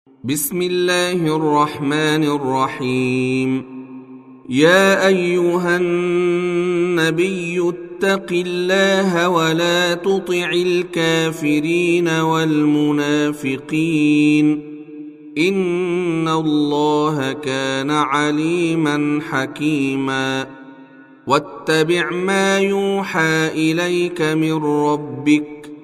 بسم الله الرحمن الرحيم. يا أيها النبي اتق الله ولا تطع الكافرين والمنافقين إن الله كان عليما حكيما. واتبع ما يوحى إليك من ربك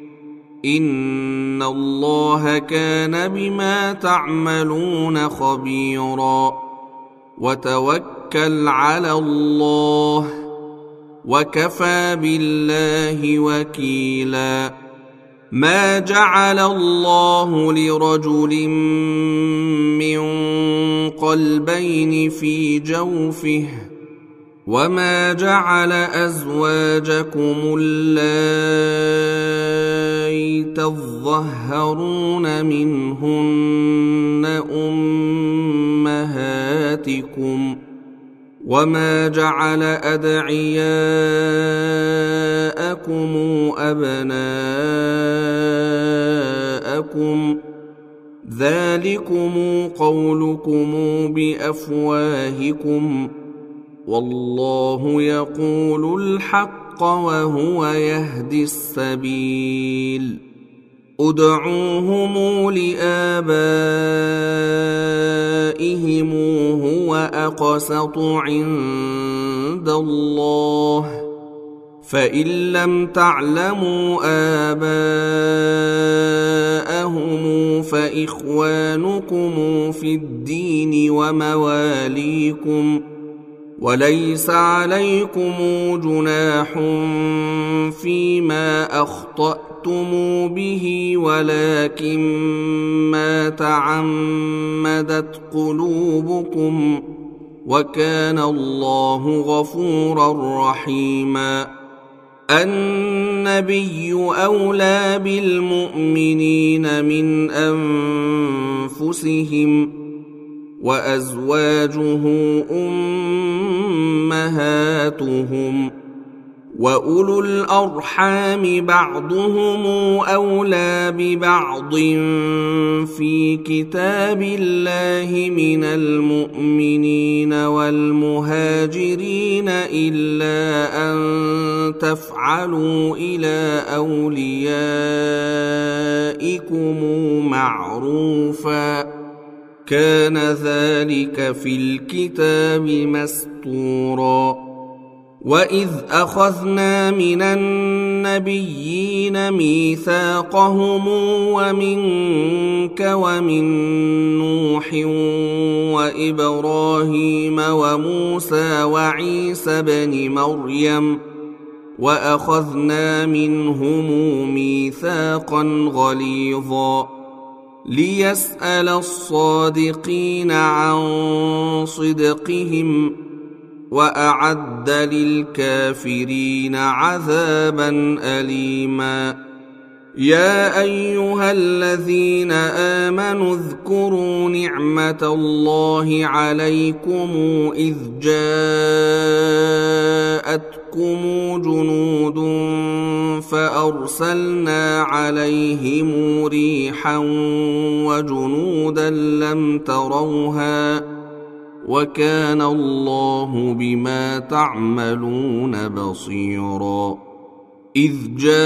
إن الله كان بما تعملون خبيرا. وتوكل على الله وكفى بالله وكيلا. ما جعل الله لرجل من قلبين في جوفه وما جعل أزواجكم اللائي تظهرون منهن أمهاتكم وما جعل أدعياءكم أبناءكم ذلكم قولكم بأفواهكم والله يقول الحق وهو يهدي السبيل. ادعوهم لآبائهم هو أقسط عند الله فإن لم تعلموا آباءهم فإخوانكم في الدين ومواليكم وليس عليكم جناح فيما أخطأتم به ولكن ما تعمدت قلوبكم وكان الله غفورا رحيما. النبي أولى بالمؤمنين من أنفسهم وأزواجه أمهاتهم وأولو الأرحام بعضهم أولى ببعض في كتاب الله من المؤمنين والمهاجرين إلا أن تفعلوا إلى أوليائكم معروفا كان ذلك في الكتاب مسطورا. وإذ أخذنا من النبيين ميثاقهم ومنك ومن نوح وإبراهيم وموسى وعيسى بن مريم وأخذنا منهم ميثاقا غليظا ليسأل الصادقين عن صدقهم وأعد للكافرين عذابا أليما. يا أيها الذين آمنوا اذكروا نعمة الله عليكم إذ جاءتكم جنود فأرسلنا عليهم ريحا وجنودا لم تروها وكان الله بما تعملون بصيرا. إذ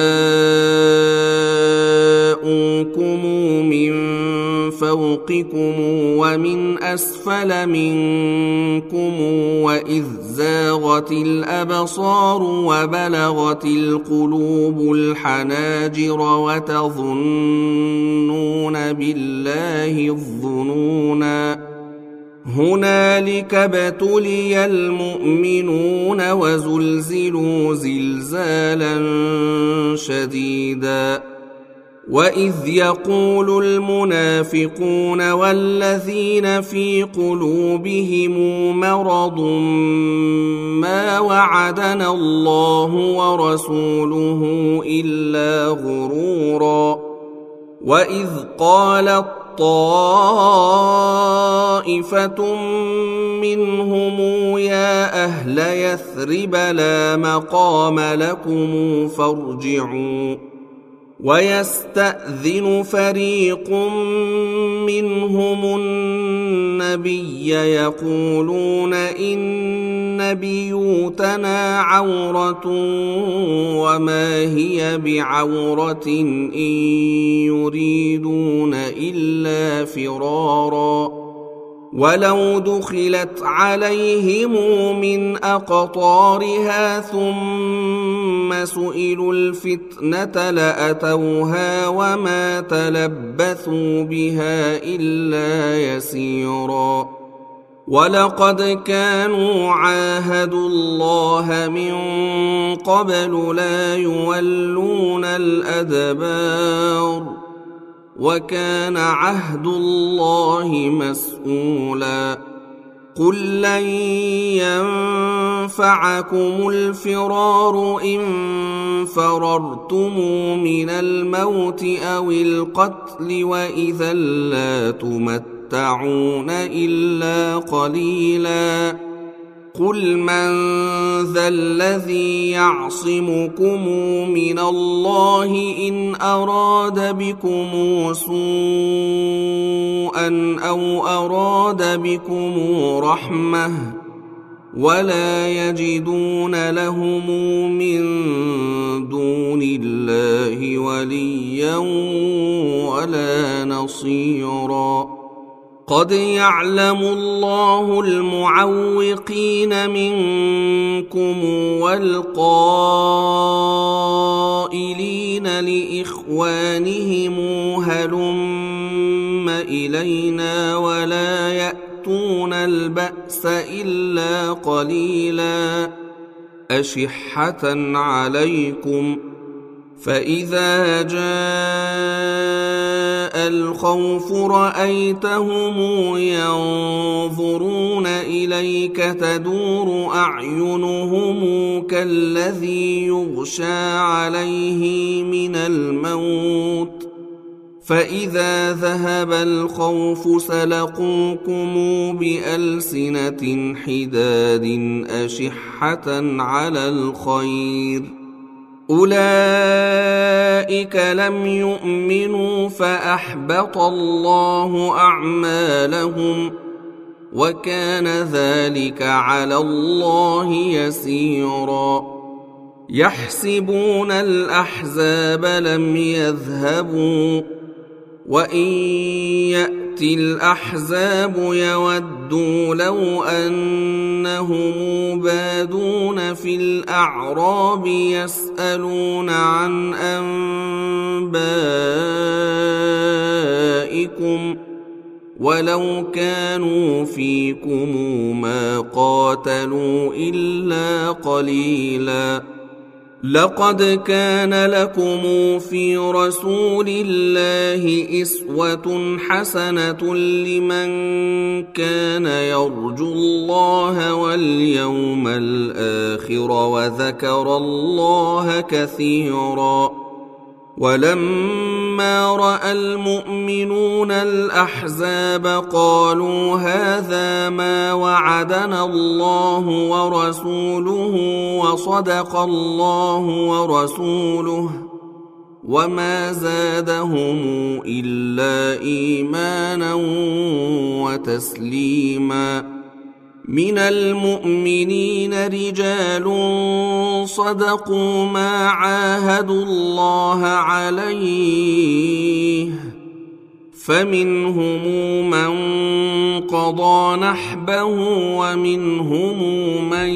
جاءوكم من فوقكم ومن أسفل منكم وإذ زاغت الأبصار وبلغت القلوب الحناجر وتظنون بالله الظنونا هنالك ابتلي المؤمنون وزلزلوا زلزالا شديدا. وإذ يقول المنافقون والذين في قلوبهم مرض ما وعدنا الله ورسوله إلا غرورا. وإذ قالت طائفة منهم يا أهل يثرب لا مقام لكم فارجعوا ويستأذن فريق منهم النبي يقولون إن بيوتنا عورة وما هي بعورة إن يريدون إلا فرارا ولو دخلت عليهم من أقطارها ثم سئلوا الفتنة لأتوها وما تلبثوا بها إلا يسيرا ولقد كانوا عاهدوا الله من قبل لا يولون الأدبار وكان عهد الله مسؤولا قل لن ينفعكم الفرار إن فررتم من الموت أو القتل وإذا لا تمتعون إلا قليلا قل من ذا الذي يعصمكم من الله إن أراد بكم سوءا أو أراد بكم رحمة ولا يجدون لهم من دون الله وليا ولا نصيرا قد يعلم الله المعوقين منكم والقائلين لإخوانهم هلم إلينا ولا يأتون البأس إلا قليلا أشحة عليكم فإذا جاء الخوف رأيتهم ينظرون إليك تدور أعينهم كالذي يغشى عليه من الموت فإذا ذهب الخوف سلقوكم بألسنة حداد أشحة على الخير أولئك لم يؤمنوا فأحبط الله أعمالهم وكان ذلك على الله يسيرا يحسبون الأحزاب لم يذهبوا وإن يأتي الأحزاب يودوا لو أنهم بادون في الأعراب يسألون عن أنبائكم ولو كانوا فيكم ما قاتلوا إلا قليلا لقد كان لكم في رسول الله أسوة حسنة لمن كان يرجو الله واليوم الآخر وذكر الله كثيرا ولما رأى المؤمنون الأحزاب قالوا هذا ما وعدنا الله ورسوله وصدق الله ورسوله وما زادهم إلا إيمانا وتسليما من المؤمنين رجال صدقوا ما عاهدوا الله عليه فمنهم من قضى نحبه ومنهم من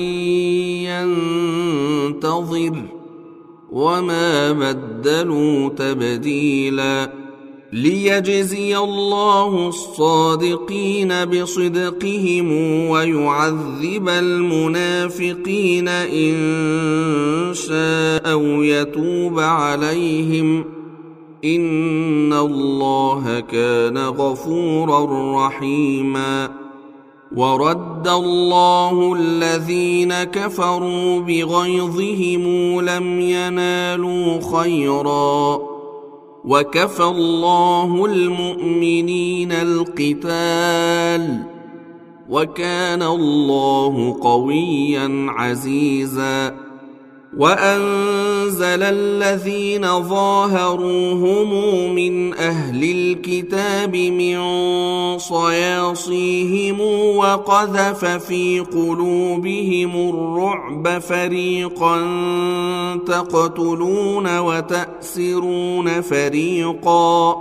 ينتظر وما بدلوا تبديلا ليجزي الله الصادقين بصدقهم ويعذب المنافقين إن شاء أو يتوب عليهم إن الله كان غفورا رحيما ورد الله الذين كفروا بغيظهم لم ينالوا خيرا وكفى الله المؤمنين القتال وكان الله قويا عزيزا وأنزل الذين ظاهروهم من أهل الكتاب من صياصيهم وقذف في قلوبهم الرعب فريقا تقتلون وتأسرون فريقا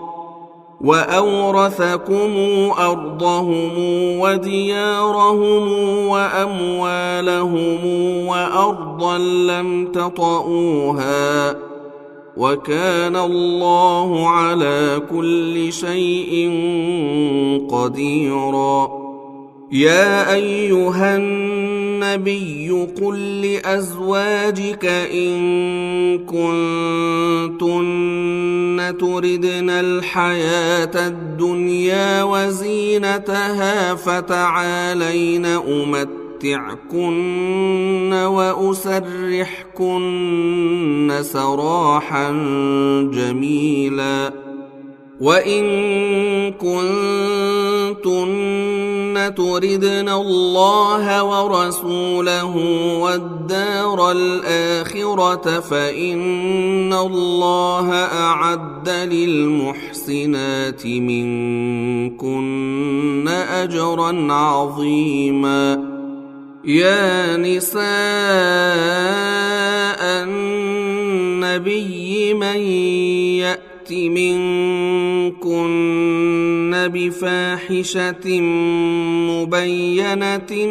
وأورثكم أرضهم وديارهم وأموالهم وأرضا لم تطئوها وكان الله على كل شيء قديرا. يا أيها النبي قل لأزواجك إن كنتن تردن الحياة الدنيا وزينتها فتعالين أمتعكن وأسرحكن سراحا جميلا. وإن كنتن تردن الله ورسوله والدار الآخرة فإن الله أعد للمحسنات منكن أجرا عظيما. يا نساء النبي من يأت منكن بفاحشة مبينة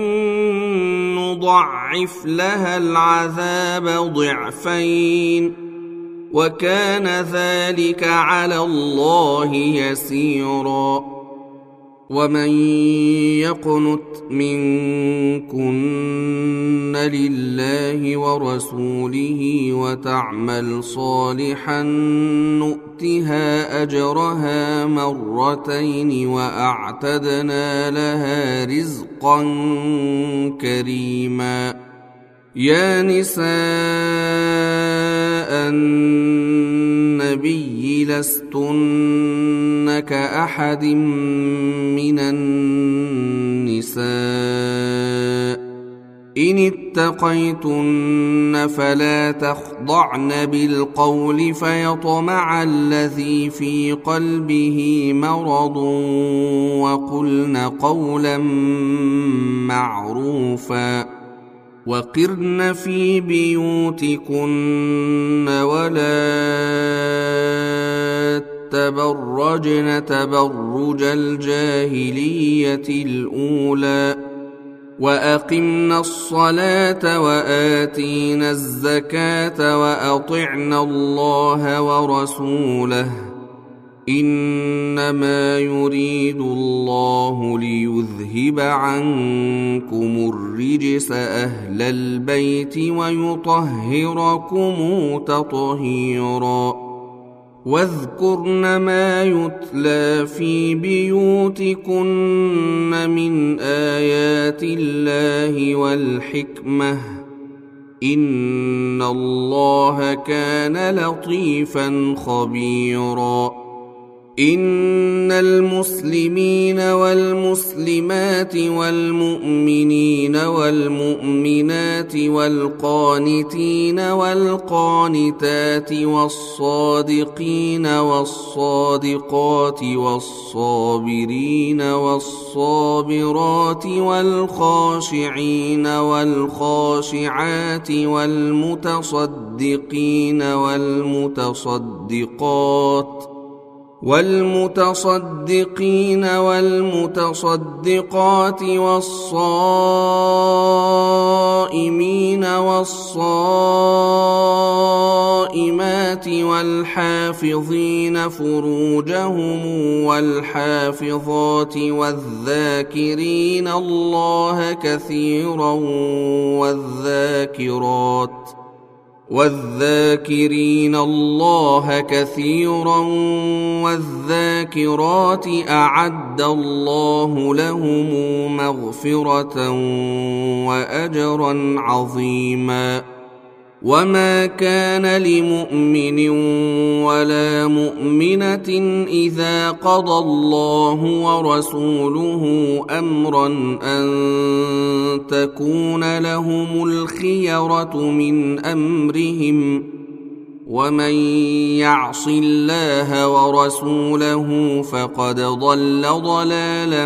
نضعف لها العذاب ضعفين وكان ذلك على الله يسيرا. ومن يقنت منكن لله ورسوله وتعمل صالحا نؤتها أجرها مرتين وأعتدنا لها رزقا كريما. يا نساء النبي لستن كأحد من النساء إن اتقيتن فلا تخضعن بالقول فيطمع الذي في قلبه مرض وقلن قولا معروفا. وقرن في بيوتكن ولا تبرجن تبرج الجاهلية الأولى وأقمنا الصلاة وآتينا الزكاة وأطعنا الله ورسوله إنما يريد الله ليذهب عنكم الرجس أهل البيت ويطهركم تطهيرا. واذكرن ما يتلى في بيوتكن من آيات الله والحكمة إن الله كان لطيفا خبيرا. إن المسلمين والمسلمات والمؤمنين والمؤمنات والقانتين والقانتات والصادقين والصادقات والصابرين والصابرات والخاشعين والخاشعات والمتصدقين والمتصدقين والمتصدقات والصائمين والصائمات والحافظين فروجهم والحافظات والذاكرين الله كثيرا والذاكرين الله كثيرا والذاكرات أعد الله لهم مغفرة وأجرا عظيما. وما كان لمؤمن ولا مؤمنة إذا قضى الله ورسوله أمرا أن تكون لهم الخيرة من أمرهم ومن يعص الله ورسوله فقد ضل ضلالا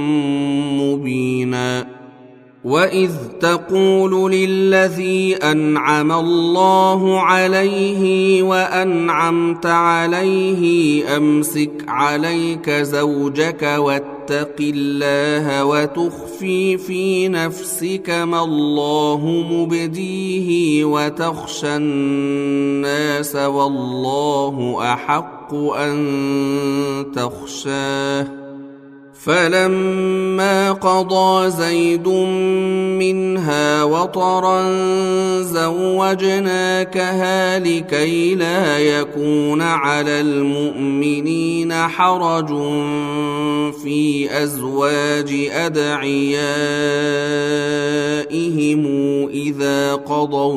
مبينا وإذ تقول للذي أنعم الله عليه وأنعمت عليه أمسك عليك زوجك واتق الله وتخفي في نفسك ما الله مبديه وتخشى الناس والله أحق أن تخشاه فلما قضى زيد منها وطرا زوجناكها لكي لا يكون على المؤمنين حرج في أزواج أدعيائهم إذا قضوا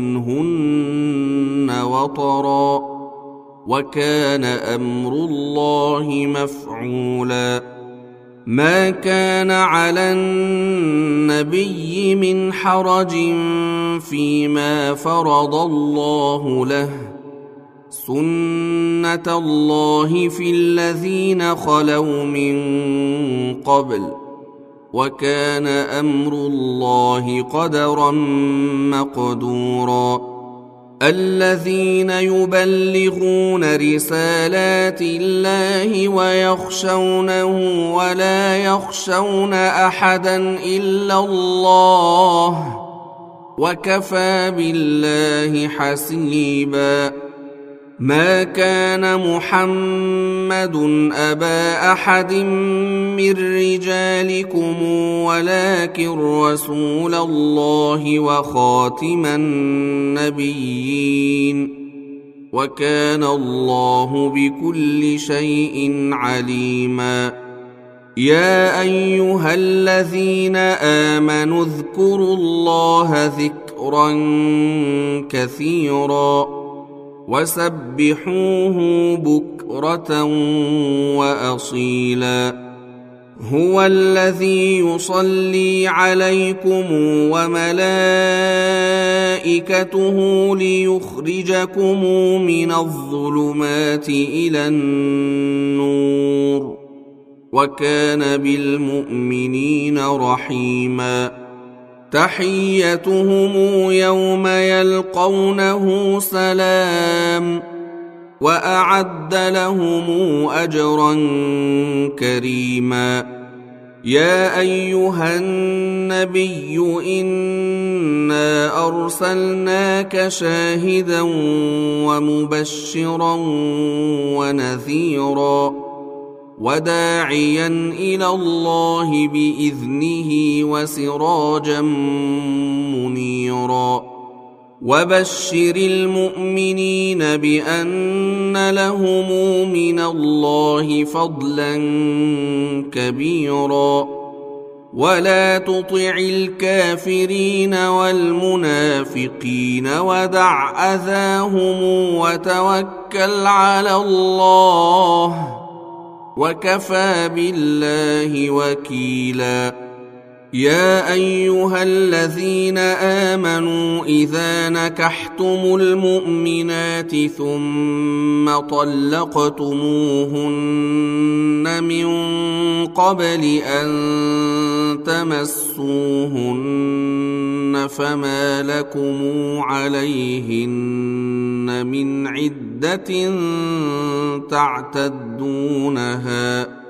منهن وطرا وكان أمر الله مفعولا ما كان على النبي من حرج فيما فرض الله له سنة الله في الذين خلوا من قبل وكان أمر الله قدرا مقدورا الذين يبلغون رسالات الله ويخشونه ولا يخشون أحدا إلا الله وكفى بالله حسيبا ما كان محمد أبا أحد من رجالكم ولكن رسول الله وخاتم النبيين وكان الله بكل شيء عليما يا أيها الذين آمنوا اذكروا الله ذكرا كثيرا وسبحوه بكرة وأصيلا هو الذي يصلي عليكم وملائكته ليخرجكم من الظلمات إلى النور وكان بالمؤمنين رحيما تحيتهم يوم يلقونه سلام وأعد لهم أجرا كريما يا أيها النبي إنا أرسلناك شاهدا ومبشرا ونذيرا وداعيا إلى الله بإذنه وسراجا منيرا وبشر المؤمنين بأن لهم من الله فضلا كبيرا ولا تطع الكافرين والمنافقين ودع أذاهم وتوكل على الله وكفى بالله وكيلا يا أيها الذين آمنوا إذا نكحتم المؤمنات ثم طلقتموهن من قبل أن تمسوهن فما لكم عليهن من عدة تعتدونها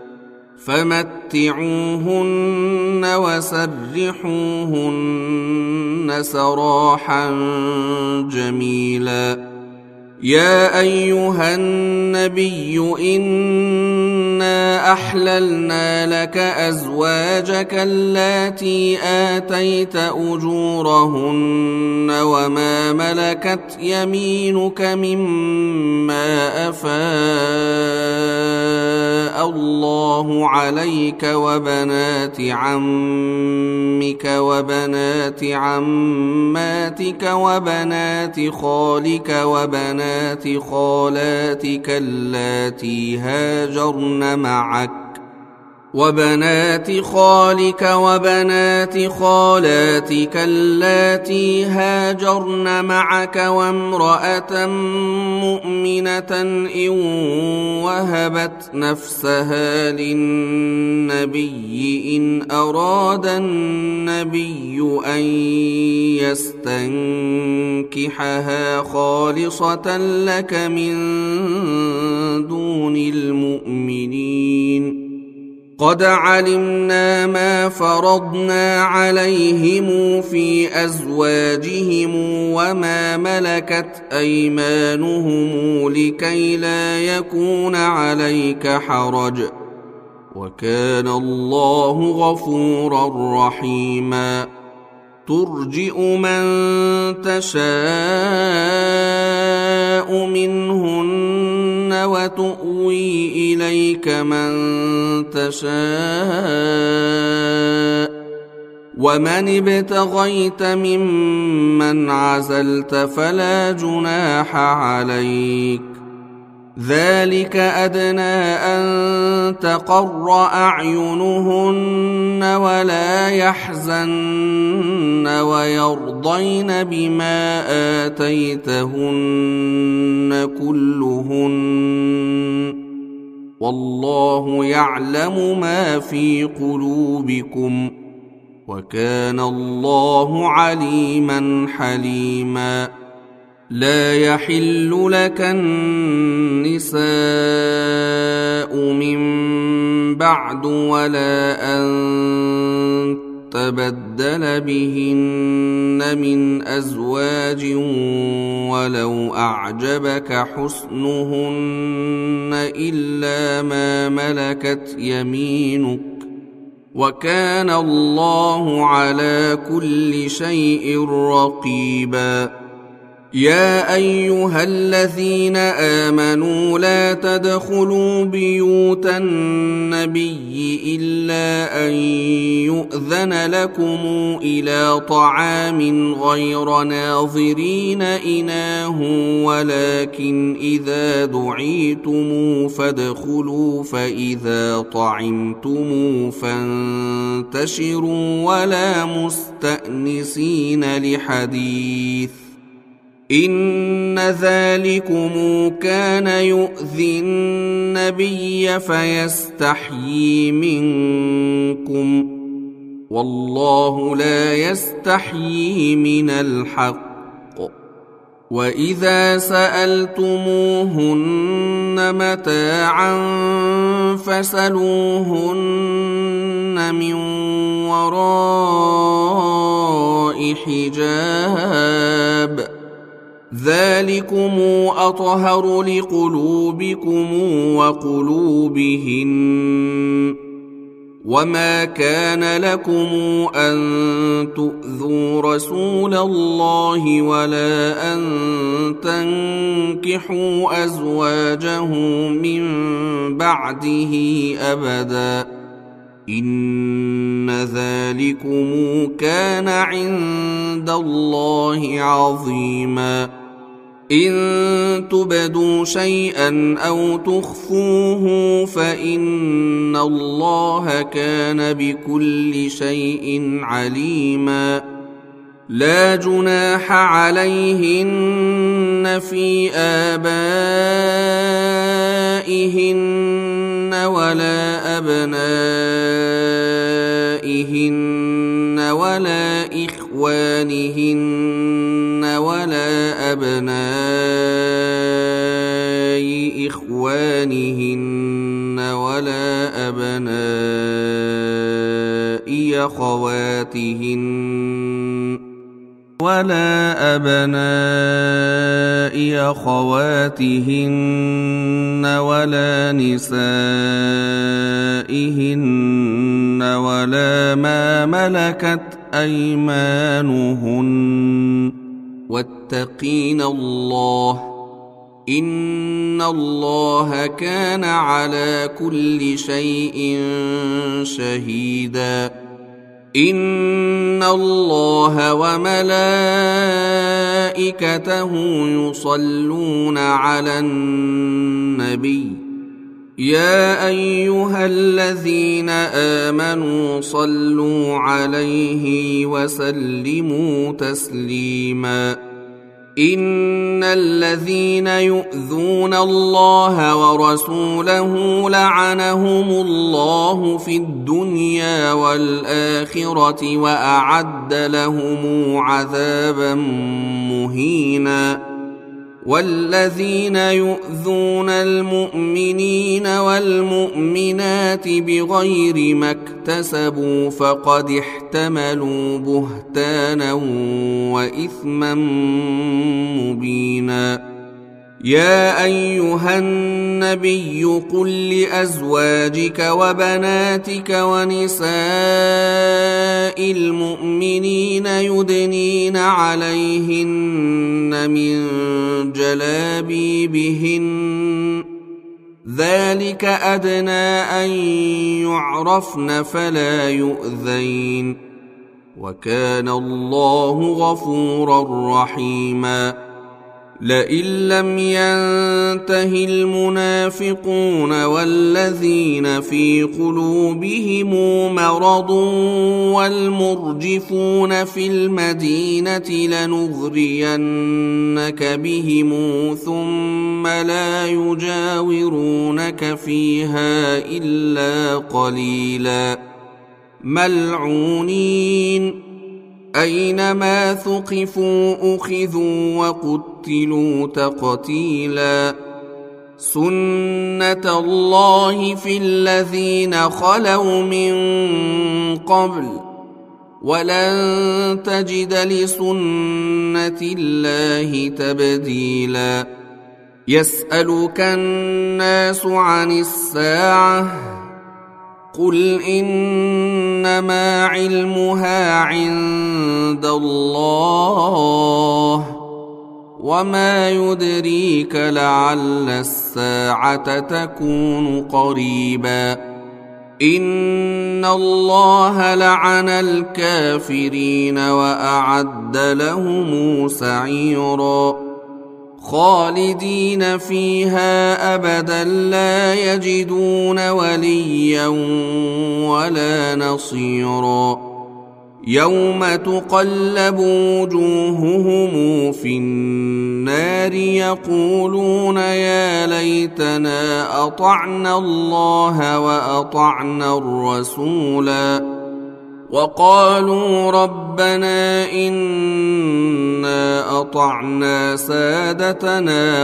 فمتعوهن وسرحوهن سراحا جميلا يا أيها النبي إنا أحللنا لك أزواجك اللاتي آتيت أجورهن وما ملكت يمينك مما أفاء الله عليك وبنات عمك وبنات عماتك وبنات خالك وبنات خالاتك اللاتي هاجرن معك وبنات خالك وبنات خالاتك اللاتي هاجرن معك وامرأة مؤمنة إن وهبت نفسها للنبي إن أراد النبي أن يستنكحها خالصة لك من دون المؤمنين قد علمنا ما فرضنا عليهم في أزواجهم وما ملكت أيمانهم لكي لا يكون عليك حرج وكان الله غفورا رحيما ترجئ من تشاء منهن وتؤوي إليك من تشاء ومن ابتغيت ممن عزلت فلا جناح عليك ذلك أدنى أن تقر أعينهن ولا يحزن ويرضين بما آتيتهن كلهن والله يعلم ما في قلوبكم وكان الله عليما حليما لا يحل لك النساء من بعد ولا أن تبدل بهن من أزواج ولو أعجبك حسنهن إلا ما ملكت يمينك وكان الله على كل شيء رقيبا يا أيها الذين آمنوا لا تدخلوا بيوت النبي إلا أن يؤذن لكم إلى طعام غير ناظرين إناه ولكن إذا دعيتم فادخلوا فإذا طعمتم فانتشروا ولا مستأنسين لحديث إن ذلكم كان يؤذي النبي فيستحيي منكم والله لا يستحيي من الحق وإذا سألتموهن متاعا فاسألوهن من وراء حجاب ذلكم أطهر لقلوبكم وقلوبهن وما كان لكم أن تؤذوا رسول الله ولا أن تنكحوا أزواجه من بعده أبدا إن ذلكم كان عند الله عظيما إن تبدوا شيئا أو تخفوه فإن الله كان بكل شيء عليما لا جناح عليهن في آبائهن ولا أبنائهن ولا إخوانهن ولا أبناء إخوانهن ولا أبناء أخواتهن ولا أبناء أخواتهن ولا نسائهن ولا ما ملكت أيمانهن واتقين الله إن الله كان على كل شيء شهيدا إن الله وملائكته يصلون على النبي يا أيها الذين آمنوا صلوا عليه وسلموا تسليما إن الذين يؤذون الله ورسوله لعنهم الله في الدنيا والآخرة وأعد لهم عذابا مهينا والذين يؤذون المؤمنين والمؤمنات بغير ما اكتسبوا فقد احتملوا بهتانا وإثما مبينا يا أيها النبي قل لأزواجك وبناتك ونساء المؤمنين يدنين عليهن من جلابيبهن ذلك أدنى أن يعرفن فلا يؤذين وكان الله غفورا رحيما لئن لم ينته المنافقون والذين في قلوبهم مرض والمرجفون في المدينة لنغرينك بهم ثم لا يجاورونك فيها إلا قليلا ملعونين أينما ثقفوا أخذوا وقتلوا تقتيلا سنة الله في الذين خلوا من قبل ولن تجد لسنة الله تبديلا يسألك الناس عن الساعة قل إنما علمها عند الله وما يدريك لعل الساعة تكون قريبا إن الله لعن الكافرين وأعد لهم سعيرا خالدين فيها أبدا لا يجدون وليا ولا نصيرا يوم تقلب وجوههم في النار يقولون يا ليتنا أطعنا الله وأطعنا الرسولا وقالوا ربنا إنا أطعنا سادتنا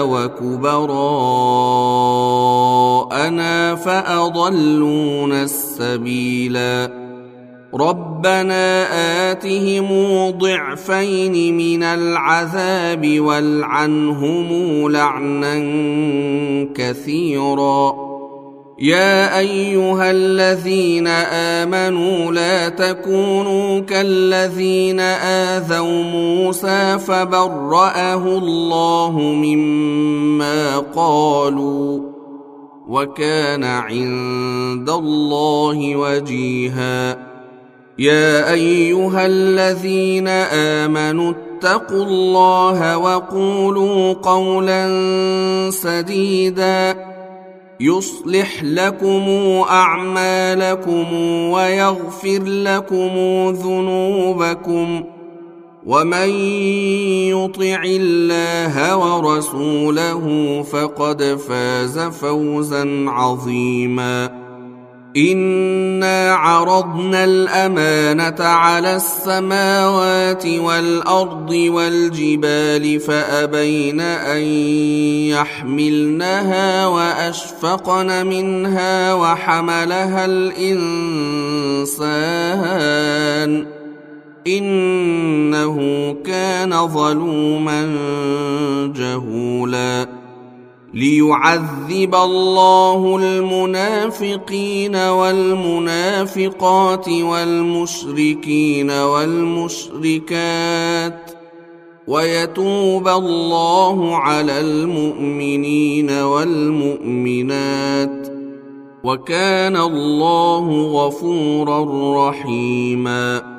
وكبراءنا فأضلونا السبيلا ربنا آتهم ضعفين من العذاب والعنهم لعنا كثيرا يا أيها الذين آمنوا لا تكونوا كالذين آذوا موسى فبرأه الله مما قالوا وكان عند الله وجيها يا أيها الذين آمنوا اتقوا الله وقولوا قولا سديدا يصلح لكم أعمالكم ويغفر لكم ذنوبكم ومن يطع الله ورسوله فقد فاز فوزا عظيما إنا عرضنا الأمانة على السماوات والأرض والجبال فأبين أن يحملنها وأشفقن منها وحملها الإنسان إنه كان كان ظلوما جهولا ليعذب الله المنافقين والمنافقات والمشركين والمشركات ويتوب الله على المؤمنين والمؤمنات وكان الله غفورا رحيما.